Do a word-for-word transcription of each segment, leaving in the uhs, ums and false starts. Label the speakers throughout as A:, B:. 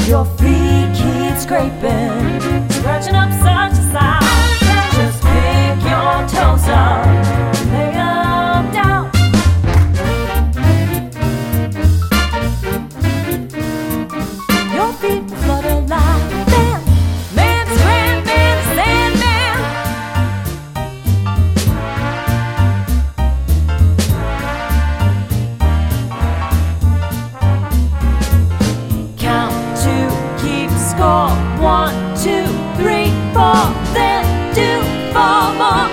A: Your feet keep scraping, scratching up such a sound. Just pick your toes up, lay them down. Your feet will flutter like man, man's grand man, Sandman. Count to keep score. One, two, three, four. Then do four more.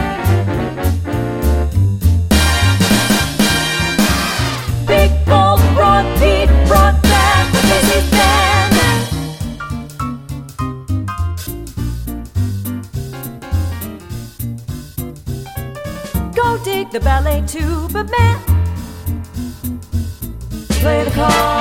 A: Big, bold, broad feet brought back the busy band. Go dig the ballet tuba man. Play the call.